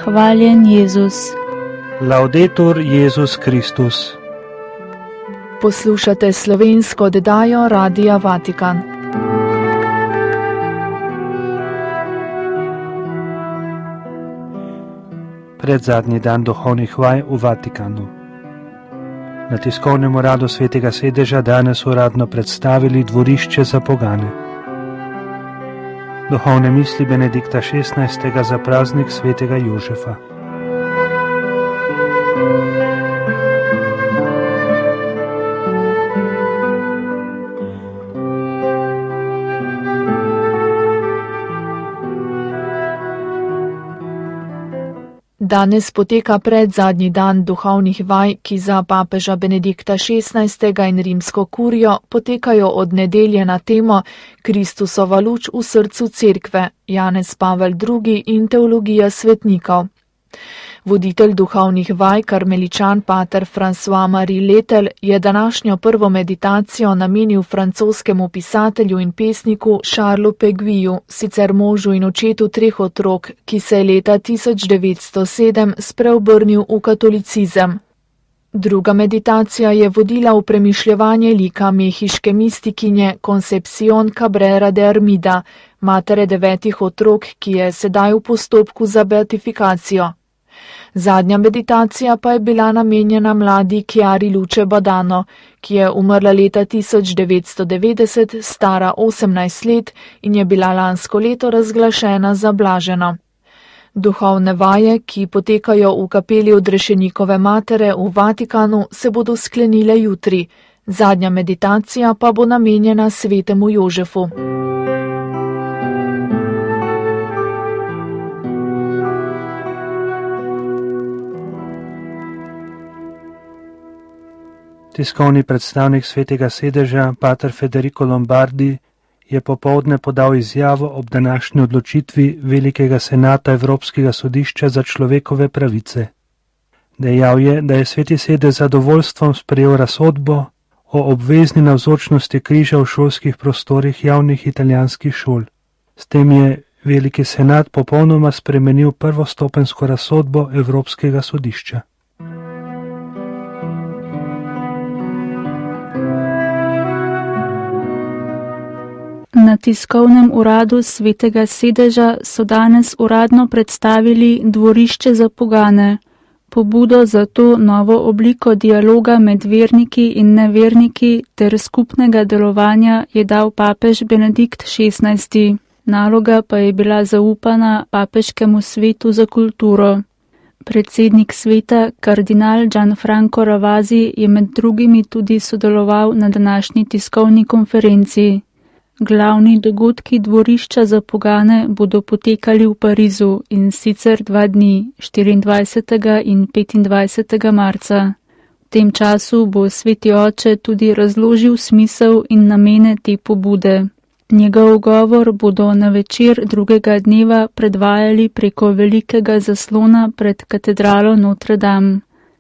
Hvaljen Jezus. Laudetur Jezus Kristus. Poslušate slovensko oddajo Radia Vatikan. Predzadnji dan duhovnih vaj v Vatikanu. Na tiskovnem uradu Svetega sedeža danes uradno predstavili dvorišče za pogane. Duhovne misli Benedikta XVI. Za praznik Svetega Jožefa. Danes poteka predzadnji dan duhovnih vaj, ki za papeža Benedikta XVI. In rimsko kurijo potekajo od nedelje na temo Kristusova luč v srcu cerkve, Janez Pavel II. In teologija svetnikov. Voditelj duhovnih vaj, karmeličan pater François-Marie Letel, je današnjo prvo meditacijo namenil francoskemu pisatelju in pesniku Charlesu Péguiu, sicer možu in očetu 3 otrok, ki se je leta 1907 spreobrnil v katolicizem. Druga meditacija je vodila v premišljevanje lika mehiške mistikinje Concepción Cabrera de Armida, matere 9 otrok, ki je sedaj v postopku za beatifikacijo. Zadnja meditacija pa je bila namenjena mladi Chiari Luce Badano, ki je umrla leta 1990, stara 18 let in je bila lansko leto razglašena za blaženo. Duhovne vaje, ki potekajo v kapeli Odrešenikove matere v Vatikanu, se bodo sklenile jutri. Zadnja meditacija pa bo namenjena svetemu Jožefu. Tiskovni predstavnik Svetega sedeža, pater Federico Lombardi, je popoldne podal izjavo ob današnji odločitvi Velikega senata Evropskega sodišča za človekove pravice. Dejal je, da je Sveti sedež z zadovoljstvom sprejel razsodbo o obvezni navzočnosti križa v šolskih prostorih javnih italijanskih šol. S tem je Veliki senat popolnoma spremenil prvostopenjsko razsodbo Evropskega sodišča. Na tiskovnem uradu Svetega sedeža so danes uradno predstavili dvorišče za pogane. Pobudo za to novo obliko dialoga med verniki in neverniki ter skupnega delovanja je dal papež Benedikt XVI. Naloga pa je bila zaupana papeškemu svetu za kulturo. Predsednik sveta, kardinal Gianfranco Ravasi, je med drugimi tudi sodeloval na današnji tiskovni konferenci. Glavni dogodki dvorišča za pogane bodo potekali v Parizu in sicer 2 dni, 24. in 25. marca. V tem času bo Sveti oče tudi razložil smisel in namene te pobude. Njegov govor bodo na večer drugega dneva predvajali preko velikega zaslona pred katedralo Notre Dame.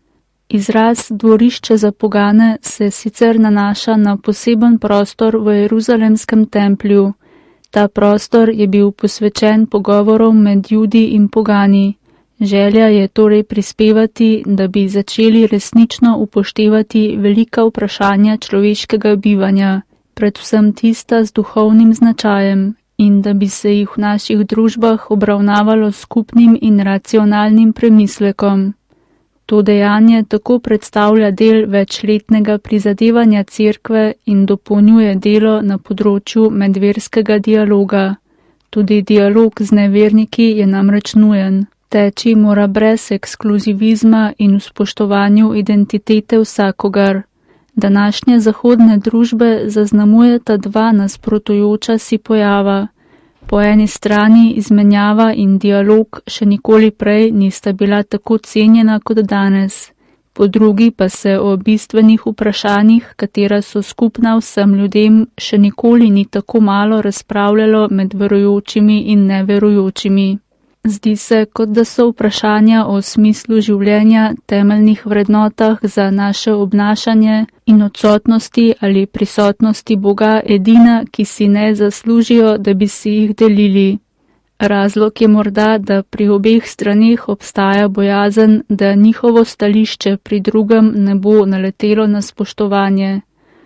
Izraz dvorišče za pogane se sicer nanaša na poseben prostor v Jeruzalemskem templju. Ta prostor je bil posvečen pogovorom med Judi in pogani. Želja je torej prispevati, da bi začeli resnično upoštevati velika vprašanja človeškega bivanja, predvsem tista z duhovnim značajem, in da bi se jih v naših družbah obravnavalo skupnim in racionalnim premislekom. To dejanje tako predstavlja del večletnega prizadevanja cerkve in dopolnjuje delo na področju medverskega dialoga. Tudi dialog z neverniki je namreč nujen. Teči mora brez ekskluzivizma in v spoštovanju identitete vsakogar. Današnje zahodne družbe zaznamujeta 2 nasprotujoča si pojava. Po eni strani izmenjava in dialog še nikoli prej nista bila tako cenjena kot danes. Po drugi pa se o bistvenih vprašanjih, katera so skupna vsem ljudem, še nikoli ni tako malo razpravljalo med verujočimi in neverujočimi. Zdi se, kot da so vprašanja o smislu življenja, temeljnih vrednotah za naše obnašanje in odsotnosti ali prisotnosti Boga edina, ki si ne zaslužijo, da bi si jih delili. Razlog je morda, da pri obeh straneh obstaja bojazen, da njihovo stališče pri drugem ne bo naletelo na spoštovanje.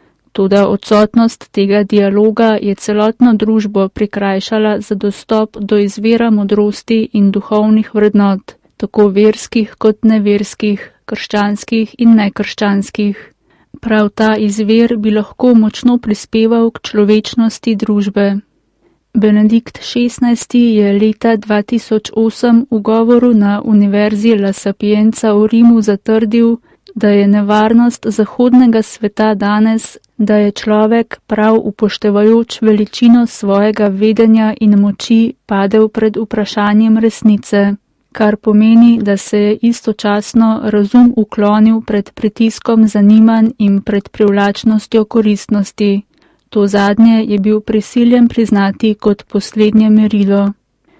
Toda odsotnost tega dialoga je celotno družbo prikrajšala za dostop do izvira modrosti in duhovnih vrednot, tako verskih kot neverskih, krščanskih in nekrščanskih. Prav ta izvir bi lahko močno prispeval k človečnosti družbe. Benedikt XVI. Je leta 2008 v govoru na Univerzi La Sapienza v Rimu zatrdil, da je nevarnost zahodnega sveta danes, da je človek prav upoštevajoč veličino svojega vedenja in moči padel pred vprašanjem resnice, kar pomeni, da se je istočasno razum uklonil pred pritiskom zanimanj in pred privlačnostjo koristnosti. To zadnje je bil prisiljen priznati kot poslednje merilo.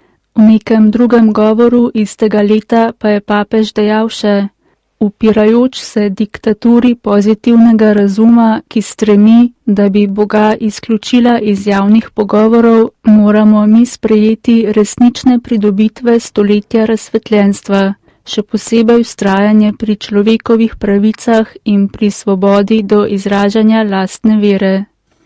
V nekem drugem govoru istega leta pa je papež dejal še: upirajoč se diktaturi pozitivnega razuma, ki stremi, da bi Boga izključila iz javnih pogovorov, moramo mi sprejeti resnične pridobitve stoletja razsvetljenstva, še posebej vztrajanje pri človekovih pravicah in pri svobodi do izražanja lastne vere.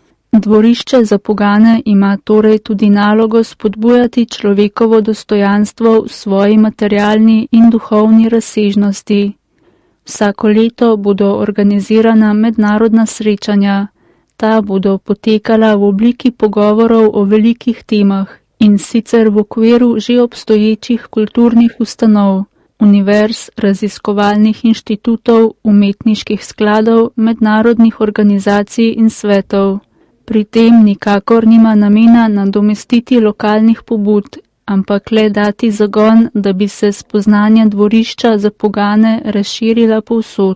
Dvorišče za pogane ima torej tudi nalogo spodbujati človekovo dostojanstvo v svoji materialni in duhovni razsežnosti. Vsako leto bodo organizirana mednarodna srečanja. Ta bodo potekala v obliki pogovorov o velikih temah, in sicer v okviru že obstoječih kulturnih ustanov, univerz, raziskovalnih inštitutov, umetniških skladov, mednarodnih organizacij in svetov. Pri tem nikakor nima namena nadomestiti lokalnih pobud, ampak le dati zagon, da bi se spoznanja dvorišča za pogane razširila povsod.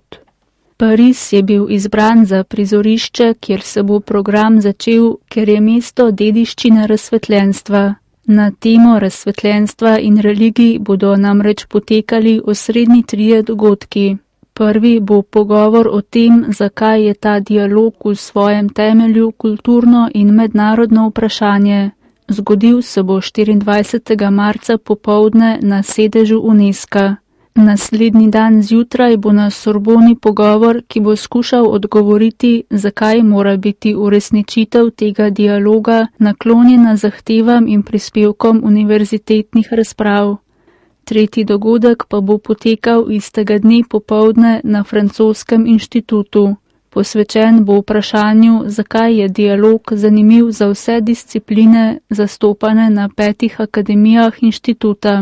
Pariz je bil izbran za prizorišče, kjer se bo program začel, ker je mesto dediščine razsvetljenstva. Na temo razsvetljenstva in religij bodo namreč potekali osrednji trije dogodki. Prvi bo pogovor o tem, zakaj je ta dialog v svojem temelju kulturno in mednarodno vprašanje. Zgodil se bo 24. marca popoldne na sedežu UNESCO. Naslednji dan zjutraj bo na Sorboni pogovor, ki bo skušal odgovoriti, zakaj mora biti uresničitev tega dialoga naklonjena zahtevam in prispevkom univerzitetnih razprav. Tretji dogodek pa bo potekal istega dne popoldne na Francoskem inštitutu. Posvečen bo vprašanju, zakaj je dialog zanimiv za vse discipline zastopane na 5 akademijah inštituta.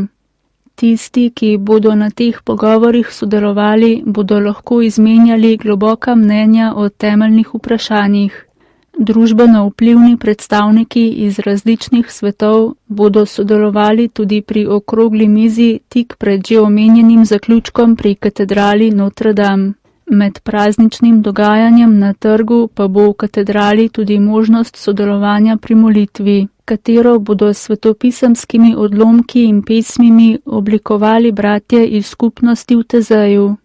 Tisti, ki bodo na teh pogovorih sodelovali, bodo lahko izmenjali globoka mnenja o temeljnih vprašanjih. Družbeno vplivni predstavniki iz različnih svetov bodo sodelovali tudi pri okrogli mizi tik pred že omenjenim zaključkom pri katedrali Notre Dame. Med prazničnim dogajanjem na trgu pa bo v katedrali tudi možnost sodelovanja pri molitvi, katero bodo s svetopisemskimi odlomki in pesmimi oblikovali bratje iz skupnosti v Tezeju.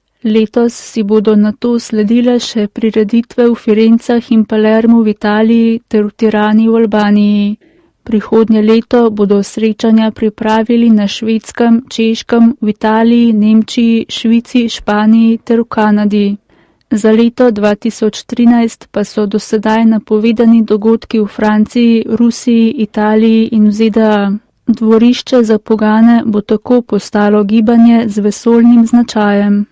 Letos si bodo nato sledile še prireditve v Firencah in Palermu v Italiji ter v Tirani v Albaniji. Prihodnje leto bodo srečanja pripravili na Švedskem, Češkem, v Italiji, Nemčiji, Švici, Španiji ter v Kanadi. Za leto 2013 pa so do sedaj napovedani dogodki v Franciji, Rusiji, Italiji in v ZDA. Dvorišče za pogane bo tako postalo gibanje z vesoljnim značajem.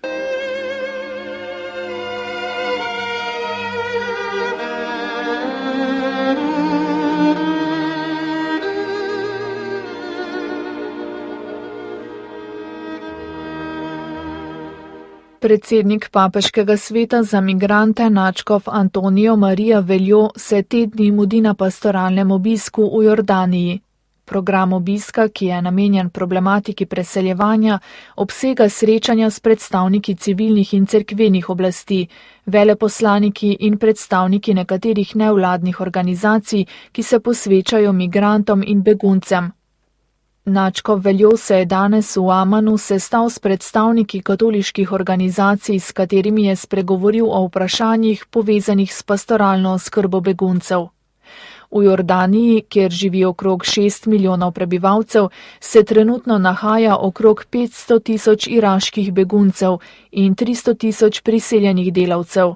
Predsednik Papeškega sveta za migrante nadškof Antonijo Marija Veljo se te dni mudi na pastoralnem obisku v Jordaniji. Program obiska, ki je namenjen problematiki preseljevanja, obsega srečanja s predstavniki civilnih in cerkvenih oblasti, veleposlaniki in predstavniki nekaterih nevladnih organizacij, ki se posvečajo migrantom in beguncem. Nadškof Veljo se je danes v Amanu sestal s predstavniki katoliških organizacij, s katerimi je spregovoril o vprašanjih povezanih s pastoralno oskrbo beguncev. V Jordaniji, kjer živi okrog 6 milijonov prebivalcev, se trenutno nahaja okrog 500 tisoč iraških beguncev in 300 tisoč priseljenih delavcev.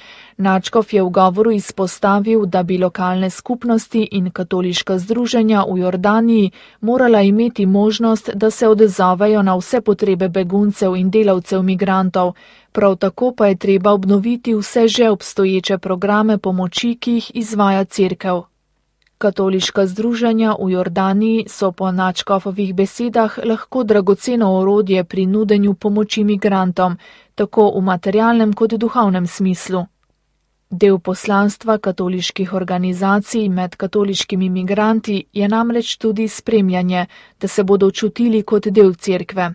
Nadškof je v govoru izpostavil, da bi lokalne skupnosti in katoliška združenja v Jordaniji morala imeti možnost, da se odzovejo na vse potrebe beguncev in delavcev migrantov, prav tako pa je treba obnoviti vse že obstoječe programe pomoči, ki jih izvaja cerkev. Katoliška združenja v Jordaniji so po Nadškofovih besedah lahko dragoceno orodje pri nudenju pomoči migrantom, tako v materialnem kot duhovnem smislu. Del poslanstva katoliških organizacij med katoliškimi migranti je namreč tudi spremljanje, da se bodo čutili kot del cerkve.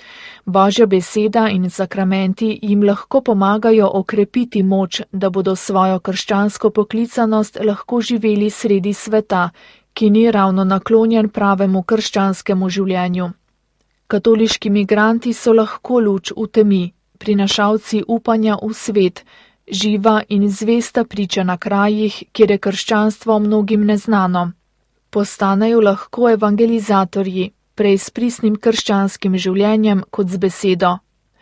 Božja beseda in sakramenti jim lahko pomagajo okrepiti moč, da bodo svojo krščansko poklicanost lahko živeli sredi sveta, ki ni ravno naklonjen pravemu krščanskemu življenju. Katoliški migranti so lahko luč v temi, prinašalci upanja v svet, živa in zvesta priča na krajih, kjer je krščanstvo mnogim neznano. Postanejo lahko evangelizatorji, prej s pristnim krščanskim življenjem kot z besedo.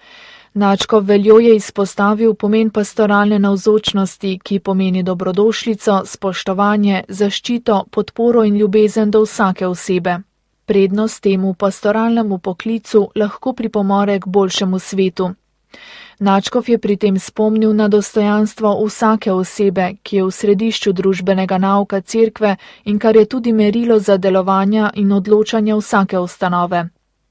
Nadškof Veljo je izpostavil pomen pastoralne navzočnosti, ki pomeni dobrodošlico, spoštovanje, zaščito, podporo in ljubezen do vsake osebe. Prednost temu pastoralnemu poklicu lahko pripomore k boljšemu svetu. Nadškof je pri tem spomnil na dostojanstvo vsake osebe, ki je v središču družbenega nauka cerkve in kar je tudi merilo za delovanja in odločanja vsake ustanove.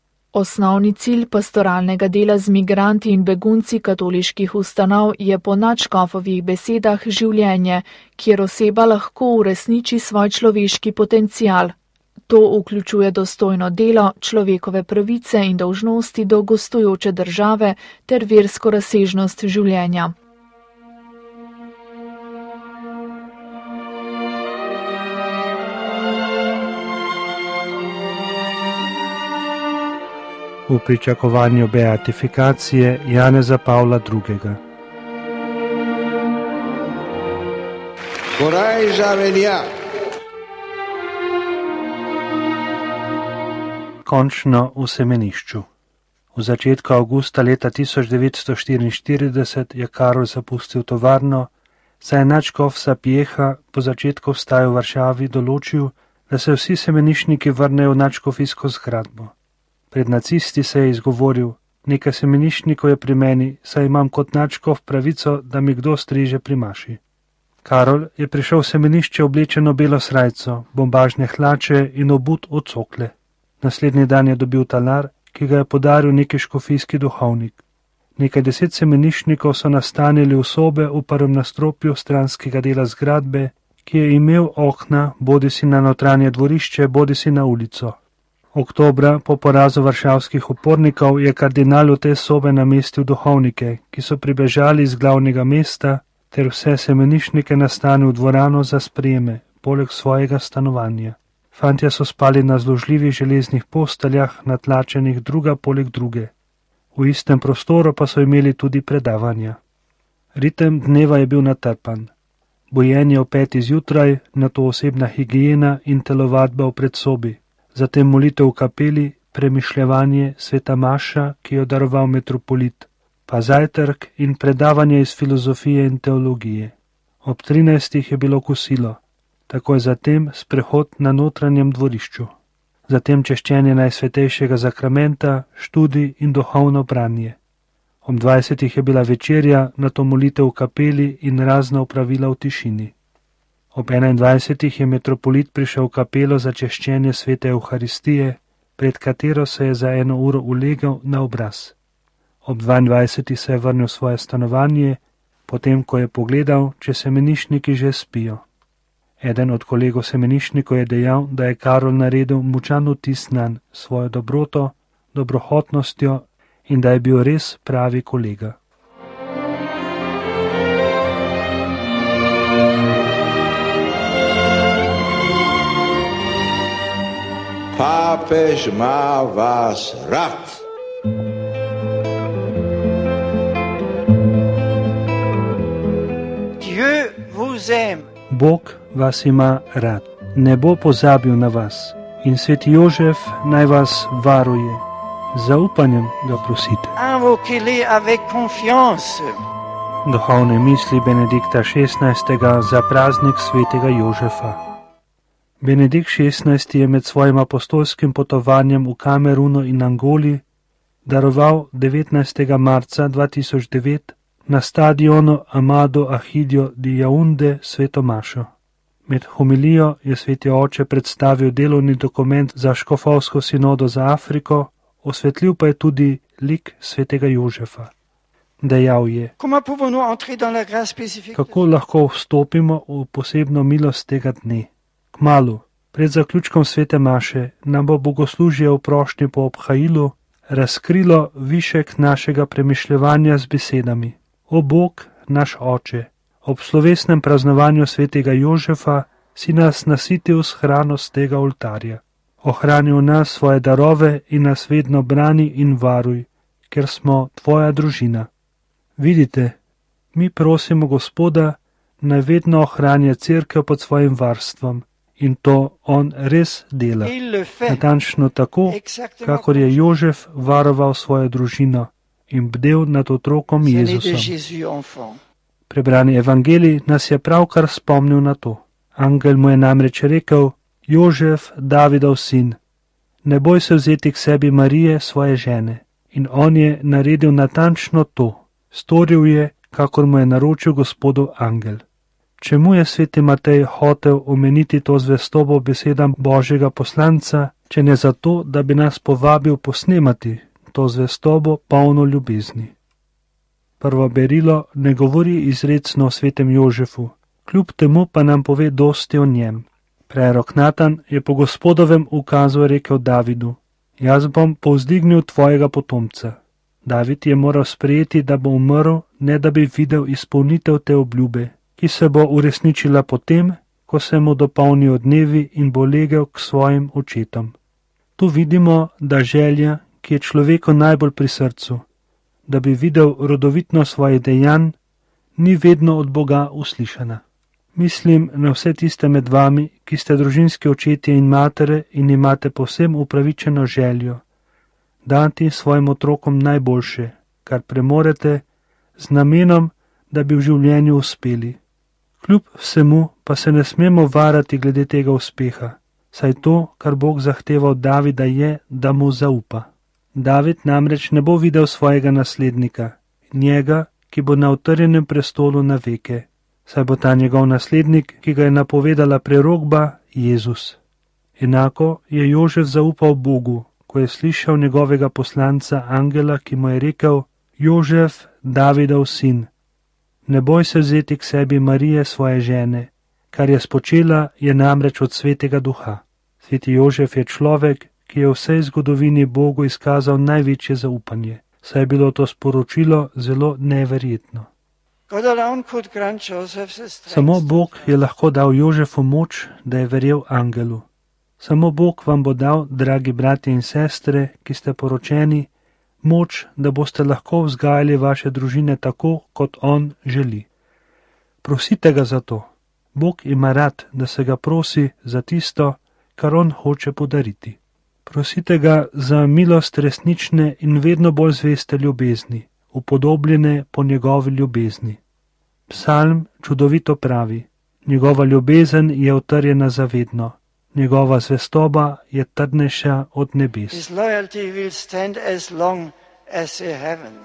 Osnovni cilj pastoralnega dela z migranti in begunci katoliških ustanov je po Nadškofovih besedah življenje, kjer oseba lahko uresniči svoj človeški potencial. To vključuje dostojno delo, človekove pravice in dolžnosti do gostujoče države ter versko razsežnost življenja. V pričakovanju beatifikacije Janeza Pavla II. Končno v semenišču. V začetku avgusta leta 1944 je Karol zapustil tovarno, saj je nadškof Sapieha po začetku vstaje v Varšavi določil, da se vsi semenišniki vrnejo v nadškofijsko zgradbo. Pred nacisti se je izgovoril, nekaj semenišnikov je pri meni, saj imam kot nadškof pravico, da mi kdo striže pri maši. Karol je prišel v semenišče oblečeno belo srajco, bombažne hlače in obut od cokle. Naslednji dan je dobil talar, ki ga je podaril neki škofijski duhovnik. Nekaj 10 semenišnikov so nastanili v sobe v prvem nastropju stranskega dela zgradbe, ki je imel okna bodisi na notranje dvorišče, bodisi na ulico. Oktobra, po porazu varšavskih upornikov, je kardinal v te sobe namestil duhovnike, ki so pribežali iz glavnega mesta, ter vse semenišnike nastanil v dvorano za sprejeme, poleg svojega stanovanja. Fantje so spali na zložljivih železnih posteljah, natlačenih druga poleg druge. V istem prostoru pa so imeli tudi predavanja. Ritem dneva je bil natrpan. Bojenje ob 5. zjutraj, nato osebna higiena in telovadba v predsobi, zatem molitev v kapeli, premišljevanje, sveta maša, ki jo daroval metropolit, pa zajtrk in predavanje iz filozofije in teologije. Ob 13. je bilo kosilo. Takoj zatem sprehod na notranjem dvorišču, zatem češčenje Najsvetejšega zakramenta, študij in duhovno branje. Ob 20. je bila večerja, nato molitev v kapeli in razna opravila v tišini. Ob 21. je metropolit prišel v kapelo za češčenje svete Evharistije, pred katero se je za 1 uro ulegel na obraz. Ob 22. se je vrnil v svoje stanovanje, potem ko je pogledal, če semenišniki že spijo. Eden od kolegov semenišnikov je dejal, da je Karol naredil močan vtis nanj svojo dobroto, dobrohotnostjo in da je bil res pravi kolega. Papež ima vas rad. Bog vas ima rad. Ne bo pozabil na vas in sveti Jožef naj vas varuje. Z zaupanjem ga prosite. Invoquez-les avec confiance. Duhovne misli Benedikta XVI. Za praznik svetega Jožefa. Benedikt XVI. Je med svojim apostolskim potovanjem v Kamerunu in Angoli daroval 19. marca 2009 na stadionu Amado Ahidio di Yaounde sveto mašo. Med homilijo je sveti oče predstavil delovni dokument za škofovsko sinodo za Afriko, osvetlil pa je tudi lik svetega Jožefa. Dejal je: kako lahko vstopimo v posebno milost tega dne? Kmalu, pred zaključkom svete maše, nam bo bogoslužje v prošnji po obhajilu razkrilo višek našega premišljevanja z besedami: O Bog, naš Oče, ob slovesnem praznovanju svetega Jožefa si nas nasitil s hrano z tega oltarja. Ohrani v nas svoje darove in nas vedno brani in varuj, ker smo tvoja družina. Vidite, mi prosimo Gospoda, naj vedno ohranja cerkev pod svojim varstvom, in to on res dela, natančno tako, kakor je Jožef varoval svojo družino in bdel nad otrokom Jezusom. Prebrani evangelij nas je pravkar spomnil na to. Angel mu je namreč rekel: Jožef, Davidov sin, ne boj se vzeti k sebi Marije, svoje žene. In on je naredil natančno to. Storil je, kakor mu je naročil Gospodov angel. Čemu je sveti Matej hotel omeniti to zvestobo besedam Božjega poslanca, če ne zato, da bi nas povabil posnemati to zvestobo polno ljubezni? Prvo berilo ne govori izrecno o svetem Jožefu, kljub temu pa nam pove dosti o njem. Prerok Natan je po Gospodovem ukazu rekel Davidu: jaz bom povzdignil tvojega potomca. David je moral sprejeti, da bo umrl, ne da bi videl izpolnitev te obljube, ki se bo uresničila potem, ko se mu dopolnijo dnevi in bo legel k svojim očetom. Tu vidimo, da želja, ki je človeku najbolj pri srcu, da bi videl rodovitnost svojih dejanj, ni vedno od Boga uslišana. Mislim na vse tiste med vami, ki ste družinski očetje in matere in imate povsem upravičeno željo dati svojim otrokom najboljše, kar premorete, z namenom, da bi v življenju uspeli. Kljub vsemu pa se ne smemo varati glede tega uspeha, saj to, kar Bog zahteva od Davida, je, da mu zaupa. David namreč ne bo videl svojega naslednika, njega, ki bo na utrjenem prestolu na veke, saj bo ta njegov naslednik, ki ga je napovedala prerokba, Jezus. Enako je Jožef zaupal Bogu, ko je slišal njegovega poslanca angela, ki mu je rekel: Jožef, Davidov sin, ne boj se vzeti k sebi Marije, svoje žene, kar je spočela, je namreč od svetega duha. Sveti Jožef je človek, ki je v vsej zgodovini Bogu izkazal največje zaupanje, saj je bilo to sporočilo zelo neverjetno. Samo Bog je lahko dal Jožefu moč, da je verjel angelu. Samo Bog vam bo dal, dragi bratje in sestre, ki ste poročeni, moč, da boste lahko vzgajali vaše družine tako, kot on želi. Prosite ga za to. Bog ima rad, da se ga prosi za tisto, kar on hoče podariti. Prosite ga za milost resnične in vedno bolj zveste ljubezni, upodobljene po njegovi ljubezni. Psalm čudovito pravi: njegova ljubezen je utrjena zavedno, njegova zvestoba je trdnejša od nebes. His loyalty will stand as long as the heavens.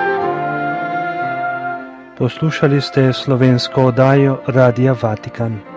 Poslušali ste slovensko oddajo Radia Vatikan.